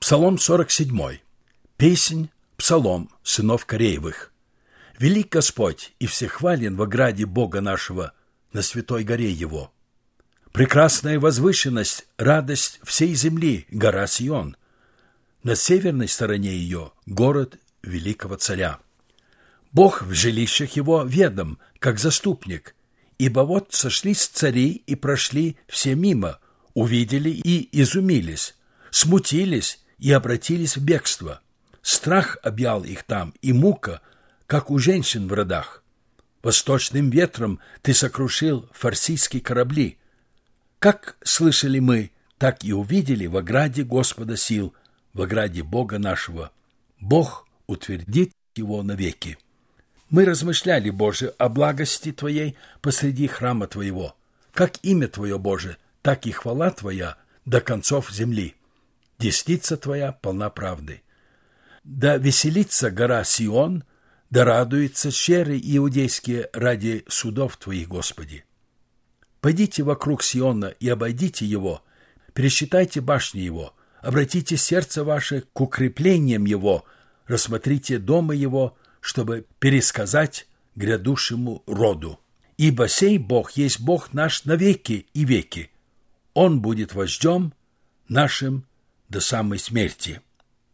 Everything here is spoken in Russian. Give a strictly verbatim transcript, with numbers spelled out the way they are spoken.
Псалом сорок седьмой. Песнь, псалом сынов Кореевых. Велик Господь и всехвален во граде Бога нашего, на святой горе Его. Прекрасная возвышенность, радость всей земли, гора Сион. На северной стороне ее город великого царя. Бог в жилищах его ведом, как заступник, ибо вот сошлись цари и прошли все мимо, увидели и изумились, смутились и обратились в бегство. Страх объял их там, и мука, как у женщин в родах. Восточным ветром ты сокрушил фарсийские корабли. Как слышали мы, так и увидели в ограде Господа сил, в ограде Бога нашего. Бог утвердит его навеки. Мы размышляли, Боже, о благости Твоей посреди храма Твоего. Как имя Твое, Боже, так и хвала Твоя до концов земли. Десница Твоя полна правды. Да веселится гора Сион, да радуются щеры иудейские ради судов Твоих, Господи. Пойдите вокруг Сиона и обойдите его, пересчитайте башни его, обратите сердце ваше к укреплениям его, рассмотрите дома его, чтобы пересказать грядущему роду. Ибо сей Бог есть Бог наш навеки и веки. Он будет вождем нашим до самой смерти.